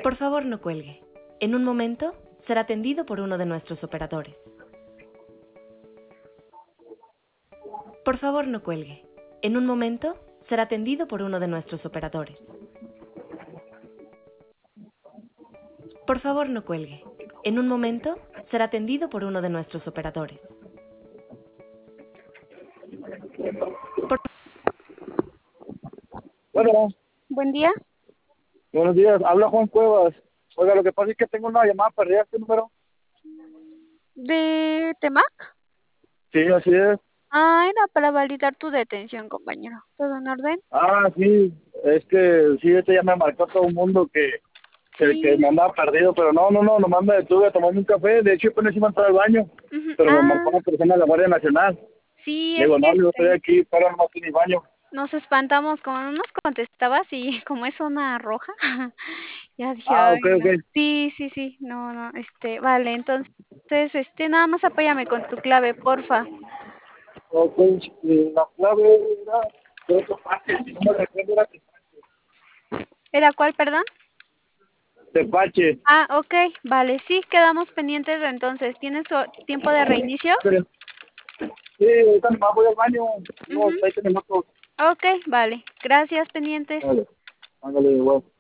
Por favor, no cuelgue. En un momento será atendido por uno de nuestros operadores. Por favor, no cuelgue. En un momento será atendido por uno de nuestros operadores. Por favor, no cuelgue. En un momento será atendido por uno de nuestros operadores. Bueno, Buen día. buenos días. Habla Juan Cuevas. Oiga, lo que pasa es que tengo una llamada perdida. ¿Este número? ¿De Temac? Sí, así es. Ah, era para validar tu detención, compañero. ¿Todo en orden? Ah, sí. Es que sí, ya me marcó todo el mundo que me Sí. andaba perdido, pero no, nomás me detuve a tomarme un café. De hecho, yo apenas iba a entrar al baño, Ujú. pero me marcó Ah, una persona de la Guardia Nacional. sí, Le es digo, que no, yo estoy aquí, pero no estoy en el baño. nos espantamos, como no nos contestabas y como es zona roja, ya dije, Ah, ok, ay, no. ok. Sí, no, vale, entonces, nada más apóyame con tu clave, porfa. Ok, la clave era de otro parque, si no me recuerdo era ¿Era cuál, perdón? Tepache. Ah, ok, vale, sí, quedamos pendientes entonces. ¿Tienes tiempo de reinicio? Pero, sí, ahorita nomás voy al baño, Ujú. unos 20 minutos. Ok, vale, gracias, pendientes. Vale, ándale, igual.